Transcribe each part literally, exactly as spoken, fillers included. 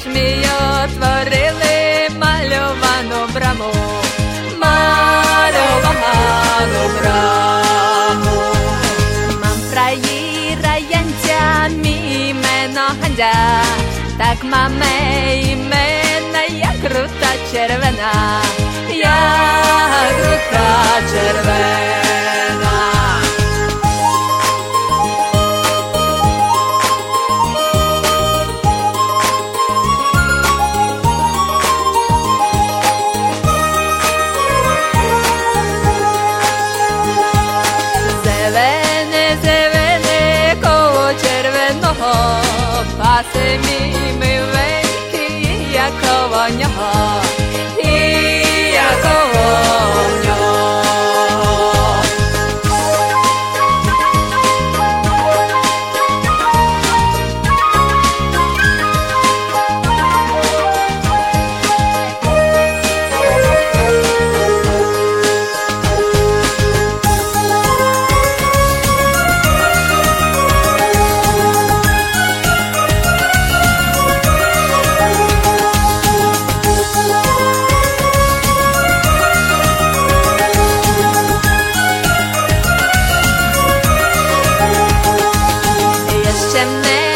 ми отворили мальовану браму, мальовану браму. Мам фраїра янця, мій імено Гандя, так маме імена, я крута червена, я крута червена. Зелене, зелене коло червоного, пасе мій миленький, я коло нього, і я коло нього.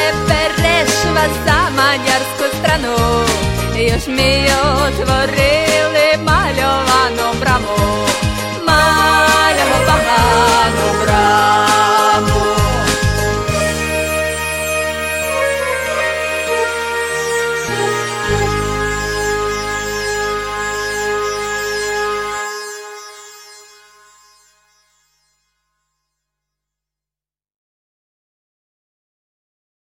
За мадярську страну, już mi otworzy